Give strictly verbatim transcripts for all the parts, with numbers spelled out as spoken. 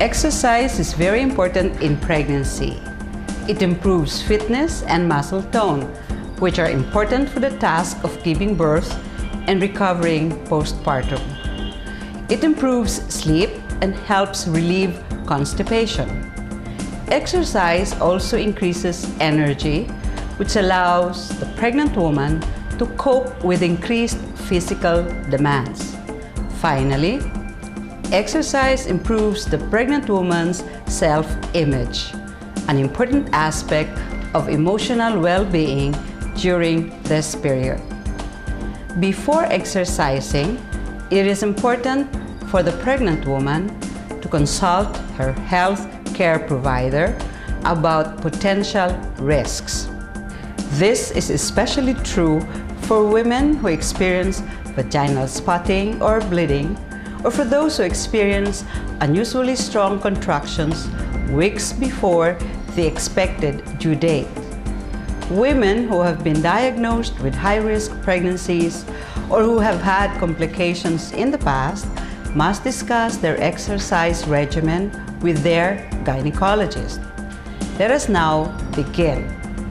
Exercise is very important in pregnancy. It improves fitness and muscle tone, which are important for the task of giving birth and recovering postpartum. It improves sleep and helps relieve constipation. Exercise also increases energy, which allows the pregnant woman to cope with increased physical demands. Finally, exercise improves the pregnant woman's self-image, an important aspect of emotional well-being during this period. Before exercising, it is important for the pregnant woman to consult her health care provider about potential risks. This is especially true for women who experience vaginal spotting or bleeding, or for those who experience unusually strong contractions weeks before the expected due date. Women who have been diagnosed with high-risk pregnancies or who have had complications in the past must discuss their exercise regimen with their gynecologist. Let us now begin.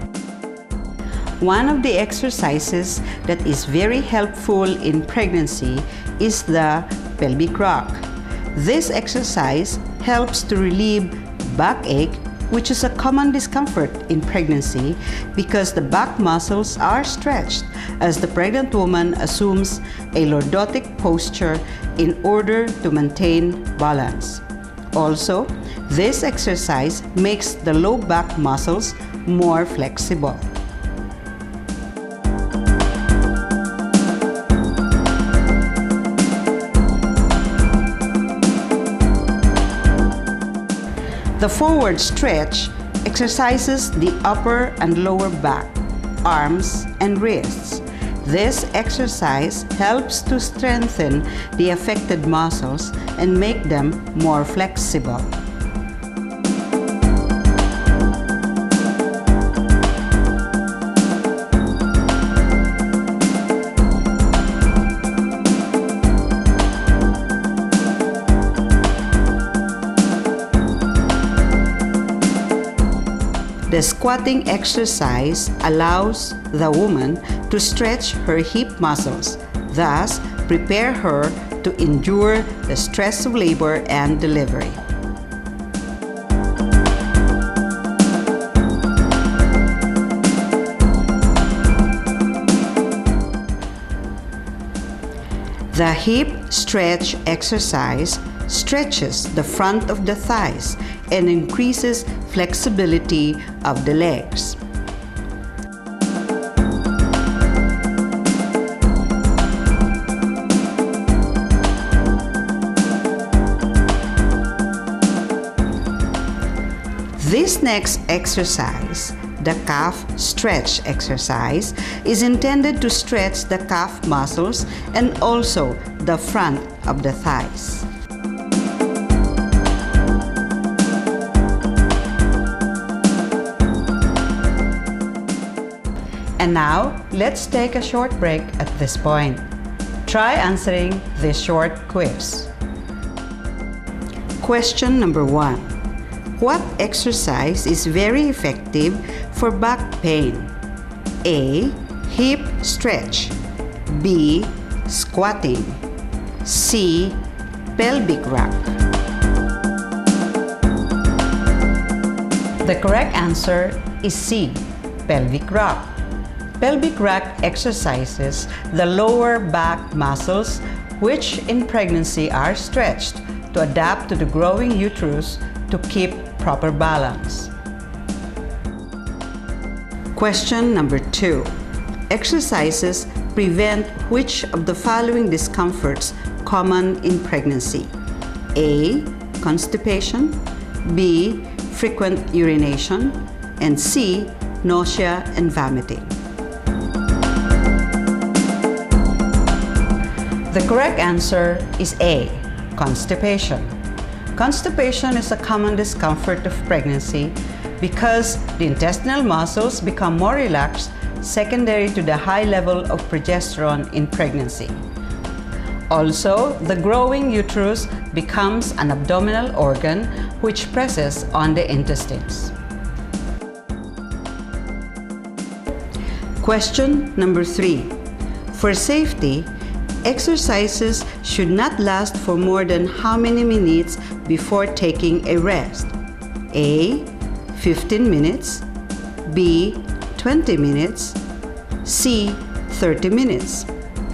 One of the exercises that is very helpful in pregnancy is the pelvic rock. This exercise helps to relieve backache, which is a common discomfort in pregnancy because the back muscles are stretched as the pregnant woman assumes a lordotic posture in order to maintain balance. Also, this exercise makes the low back muscles more flexible. The forward stretch exercises the upper and lower back, arms, and wrists. This exercise helps to strengthen the affected muscles and make them more flexible. The squatting exercise allows the woman to stretch her hip muscles, thus prepare her to endure the stress of labor and delivery. The hip stretch exercise stretches the front of the thighs and increases flexibility of the legs. This next exercise, the calf stretch exercise, is intended to stretch the calf muscles and also the front of the thighs. And now, let's take a short break at this point. Try answering this short quiz. Question number one. What exercise is very effective for back pain? A. Hip stretch. B. Squatting. C. Pelvic rock. The correct answer is C. Pelvic rock. Pelvic rock exercises the lower back muscles, which in pregnancy are stretched to adapt to the growing uterus to keep proper balance. Question number two. Exercises prevent which of the following discomforts common in pregnancy? A. Constipation. B. Frequent urination. And C. Nausea and vomiting. The correct answer is A. Constipation. Constipation is a common discomfort of pregnancy because the intestinal muscles become more relaxed secondary to the high level of progesterone in pregnancy. Also, the growing uterus becomes an abdominal organ which presses on the intestines. Question number three. For safety, exercises should not last for more than how many minutes before taking a rest? A. fifteen minutes, B. twenty minutes, C. thirty minutes.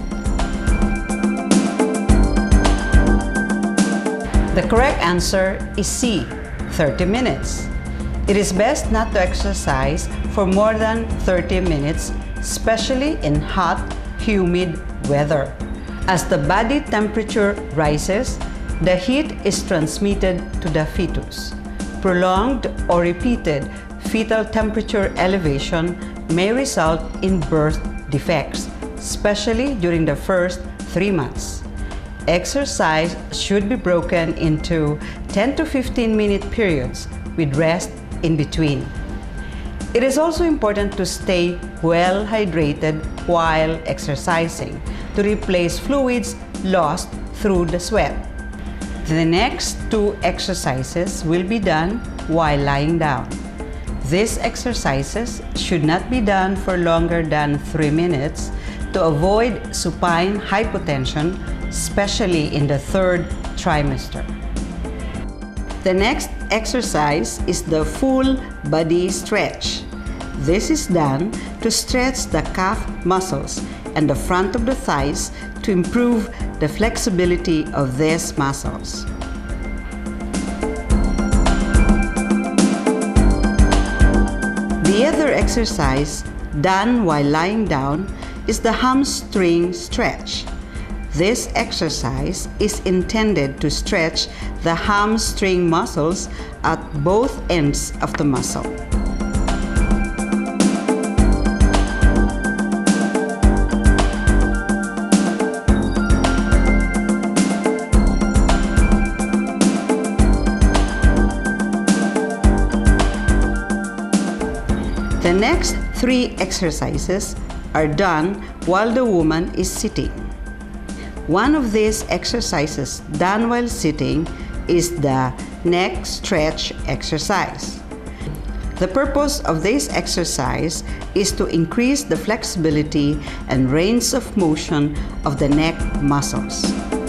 The correct answer is C. thirty minutes. It is best not to exercise for more than thirty minutes, especially in hot, humid weather. As the body temperature rises, the heat is transmitted to the fetus. Prolonged or repeated fetal temperature elevation may result in birth defects, especially during the first three months. Exercise should be broken into ten to fifteen minute periods with rest in between. It is also important to stay well hydrated while exercising to replace fluids lost through the sweat. The next two exercises will be done while lying down. These exercises should not be done for longer than three minutes to avoid supine hypotension, especially in the third trimester. The next exercise is the full body stretch. This is done to stretch the calf muscles and the front of the thighs to improve the flexibility of these muscles. The other exercise done while lying down is the hamstring stretch. This exercise is intended to stretch the hamstring muscles at both ends of the muscle. The next three exercises are done while the woman is sitting. One of these exercises done while sitting is the neck stretch exercise. The purpose of this exercise is to increase the flexibility and range of motion of the neck muscles.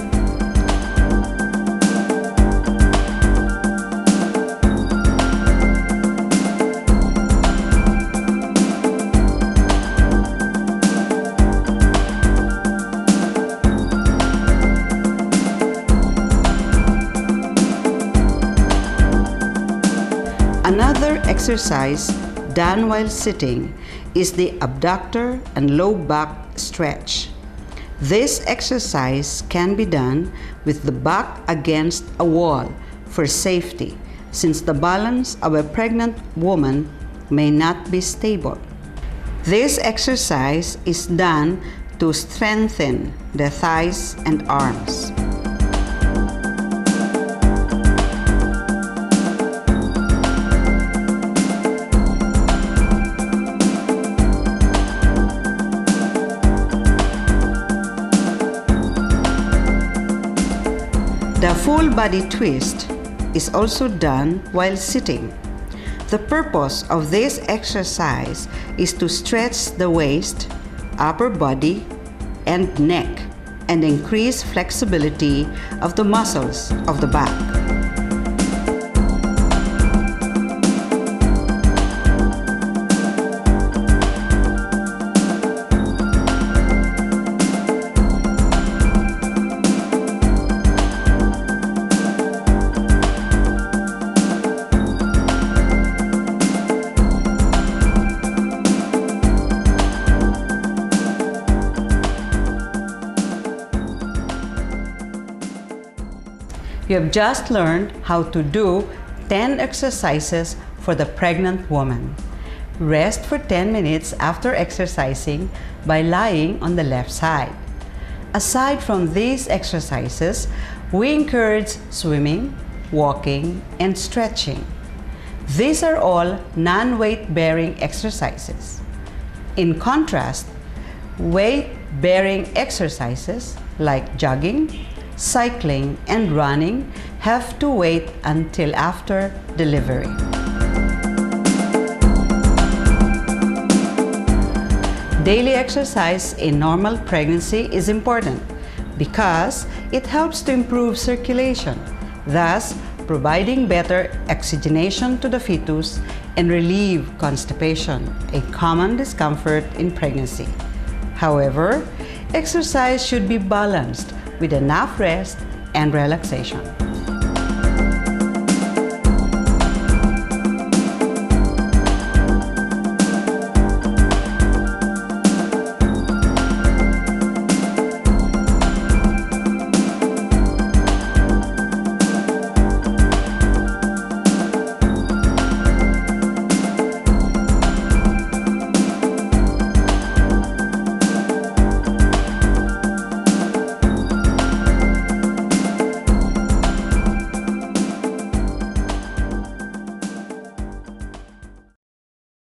Another exercise done while sitting is the abductor and low back stretch. This exercise can be done with the back against a wall for safety, since the balance of a pregnant woman may not be stable. This exercise is done to strengthen the thighs and arms. The full body twist is also done while sitting. The purpose of this exercise is to stretch the waist, upper body, and neck, and increase flexibility of the muscles of the back. You have just learned how to do ten exercises for the pregnant woman. Rest for ten minutes after exercising by lying on the left side. Aside from these exercises, we encourage swimming, walking, and stretching. These are all non-weight-bearing exercises. In contrast, weight-bearing exercises like jogging, cycling, and running have to wait until after delivery. Daily exercise in normal pregnancy is important because it helps to improve circulation, thus providing better oxygenation to the fetus and relieve constipation, a common discomfort in pregnancy. However, exercise should be balanced with enough rest and relaxation.